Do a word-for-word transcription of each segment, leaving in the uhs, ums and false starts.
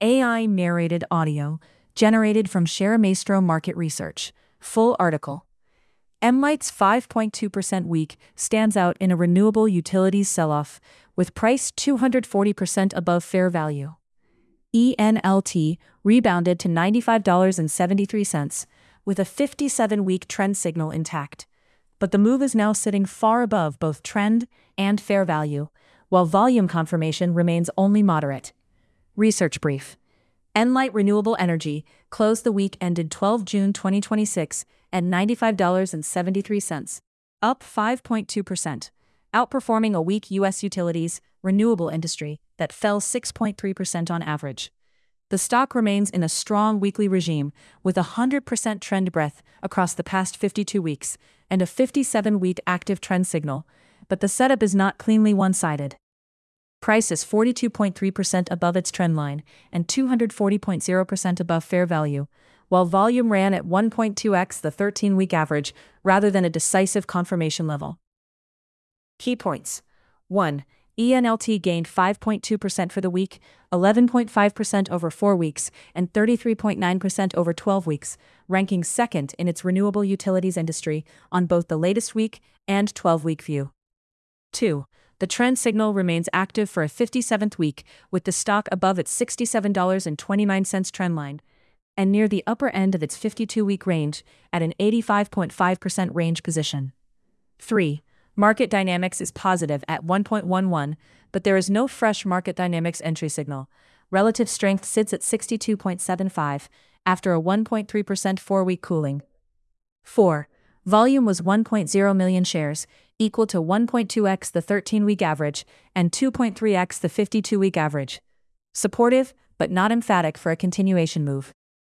A I-narrated audio, generated from ShareMaestro Market Research. Full article. Enlight's five point two percent week stands out in a renewable utilities sell-off, with price two hundred forty percent above fair value. E N L T rebounded to ninety-five dollars and seventy-three cents, with a fifty-seven week trend signal intact. But the move is now sitting far above both trend and fair value, while volume confirmation remains only moderate. Research brief. Enlight Renewable Energy closed the week ended the twelfth of June twenty twenty-six at ninety-five dollars and seventy-three cents, up five point two percent, outperforming a weak U S utilities renewable industry that fell six point three percent on average. The stock remains in a strong weekly regime with a one hundred percent trend breadth across the past fifty-two weeks and a fifty-seven week active trend signal, but the setup is not cleanly one-sided. Price is forty-two point three percent above its trend line and two hundred forty point zero percent above fair value, while volume ran at one point two x the thirteen week average rather than a decisive confirmation level. Key points. one. E N L T gained five point two percent for the week, eleven point five percent over four weeks, and thirty-three point nine percent over twelve weeks, ranking second in its renewable utilities industry on both the latest week and twelve week view. two. The trend signal remains active for a fifty-seventh week, with the stock above its sixty-seven dollars and twenty-nine cents trend line, and near the upper end of its fifty-two week range at an eighty-five point five percent range position. three. Market dynamics is positive at one point one one, but there is no fresh market dynamics entry signal. Relative strength sits at sixty-two point seven five after a one point three percent four week cooling. four. Volume was one point zero million shares, equal to one point two x the thirteen week average and two point three x the fifty-two week average. Supportive, but not emphatic for a continuation move.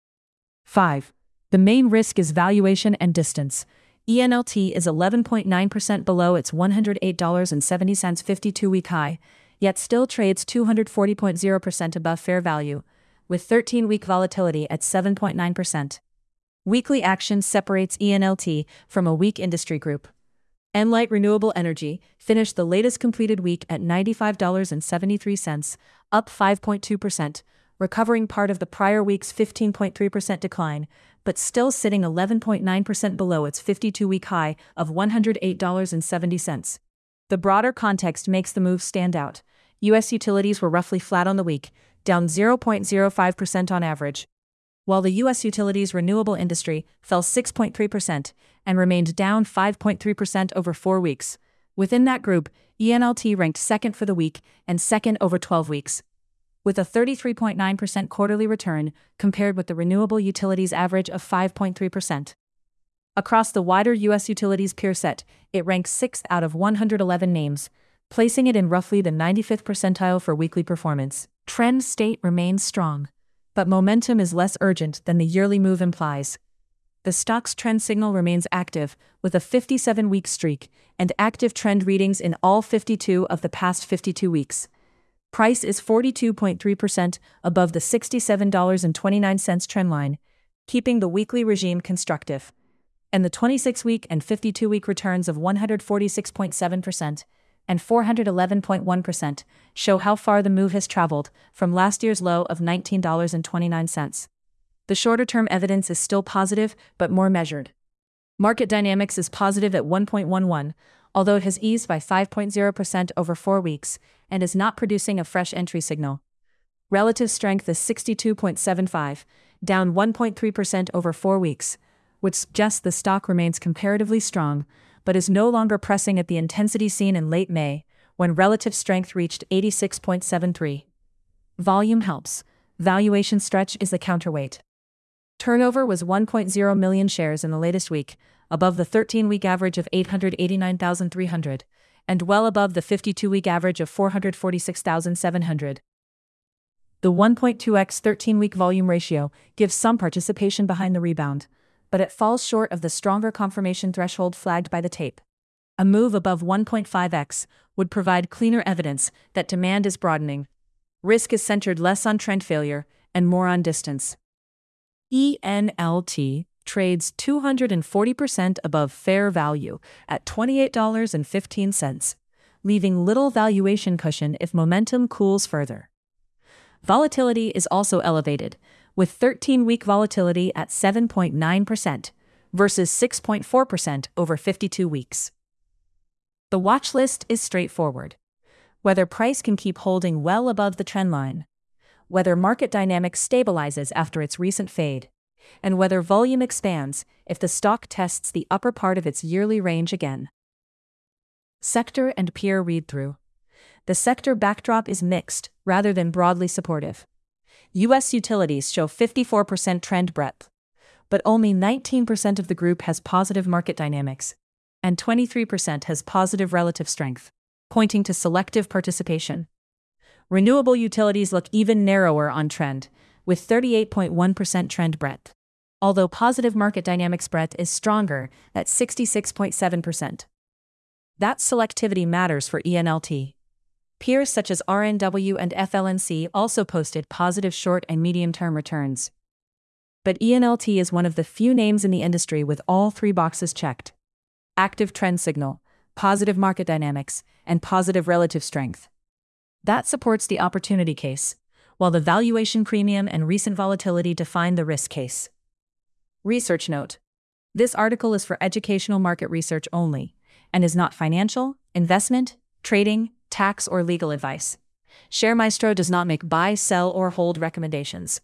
five. The main risk is valuation and distance. E N L T is eleven point nine percent below its one hundred eight dollars and seventy cents fifty-two week high, yet still trades two hundred forty point zero percent above fair value, with thirteen week volatility at seven point nine percent. Weekly action separates E N L T from a weak industry group. Enlight Renewable Energy finished the latest completed week at ninety-five dollars and seventy-three cents, up five point two percent, recovering part of the prior week's fifteen point three percent decline, but still sitting eleven point nine percent below its fifty-two week high of one hundred eight dollars and seventy cents. The broader context makes the move stand out. U S utilities were roughly flat on the week, down zero point zero five percent on average, while the U S utilities renewable industry fell six point three percent and remained down five point three percent over four weeks. Within that group, E N L T ranked second for the week and second over twelve weeks, with a thirty-three point nine percent quarterly return compared with the renewable utilities average of five point three percent. Across the wider U S utilities peer set, it ranks sixth out of one hundred eleven names, placing it in roughly the ninety-fifth percentile for weekly performance. Trend state remains strong, but momentum is less urgent than the yearly move implies. The stock's trend signal remains active, with a fifty-seven week streak and active trend readings in all fifty-two of the past fifty-two weeks. Price is forty-two point three percent above the sixty-seven dollars and twenty-nine cents trend line, keeping the weekly regime constructive. And the twenty-six week and fifty-two week returns of one hundred forty-six point seven percent and four hundred eleven point one percent show how far the move has traveled from last year's low of nineteen dollars and twenty-nine cents. The shorter-term evidence is still positive, but more measured. Market dynamics is positive at one point one one, although it has eased by five point zero percent over four weeks and is not producing a fresh entry signal. Relative strength is sixty-two point seven five, down one point three percent over four weeks, which suggests the stock remains comparatively strong, but is no longer pressing at the intensity seen in late May, when relative strength reached eighty-six point seven three. Volume helps. Valuation stretch is the counterweight. Turnover was one point zero million shares in the latest week, above the thirteen week average of eight hundred eighty-nine thousand three hundred, and well above the fifty-two week average of four hundred forty-six thousand seven hundred. The one point two x thirteen week volume ratio gives some participation behind the rebound, but it falls short of the stronger confirmation threshold flagged by the tape. A move above one point five x would provide cleaner evidence that demand is broadening. Risk is centered less on trend failure and more on distance. E N L T trades two hundred forty percent above fair value at twenty-eight dollars and fifteen cents, leaving little valuation cushion if momentum cools further. Volatility is also elevated, with thirteen-week volatility at seven point nine percent versus six point four percent over fifty-two weeks. The watch list is straightforward. Whether price can keep holding well above the trendline, whether market dynamics stabilizes after its recent fade, and whether volume expands if the stock tests the upper part of its yearly range again. Sector and peer read-through. The sector backdrop is mixed rather than broadly supportive. U S utilities show fifty-four percent trend breadth, but only nineteen percent of the group has positive market dynamics, and twenty-three percent has positive relative strength, pointing to selective participation. Renewable utilities look even narrower on trend, with thirty-eight point one percent trend breadth, although positive market dynamics breadth is stronger at sixty-six point seven percent. That selectivity matters for E N L T. Peers such as R N W and F L N C also posted positive short and medium-term returns. But E N L T is one of the few names in the industry with all three boxes checked: active trend signal, positive market dynamics, and positive relative strength. That supports the opportunity case, while the valuation premium and recent volatility define the risk case. Research note: this article is for educational market research only, and is not financial, investment, trading, tax, or legal advice. ShareMaestro does not make buy, sell, or hold recommendations.